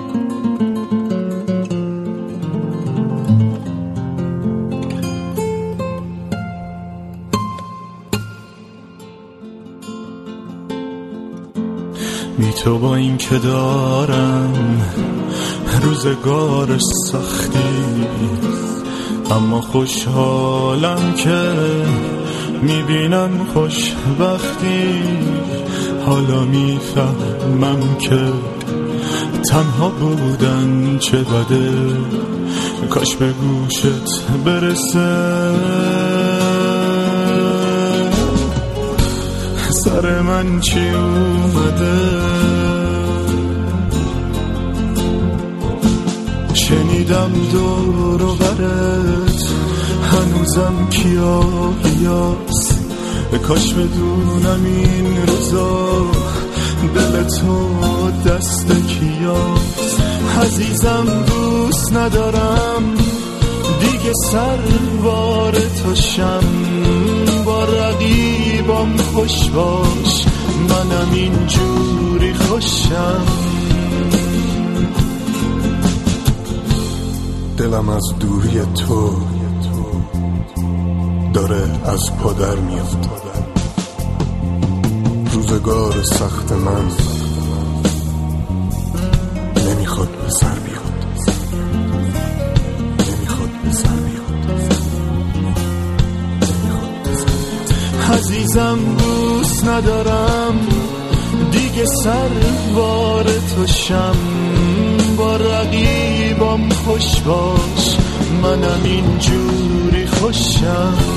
بی تو با این که دارم روزگار سختی، اما خوشحالم که میبینم خوشبختی. حالا میفهمم که تنها بودن چه بده، کاش به گوشت برسه. سر من چی اومده، شنیدم دور و برت هنوزم کیاست. کاش بدونم این روزا دل تو دست کیاست. عزیزم دوست ندارم دیگه سروار توشم، با رقیبم خوش باش منم اینجوری خوشم. دلم از دوری تو داره از پدر میفته. روزگار سخت من نمیخواد به سر بیاد، نمیخواد به سر بیاد، نمیخواد به سر بیاد. عزیزم دوست ندارم دیگه سروار توشم، با رقیبم خوش باش منم اینجوری خوشم.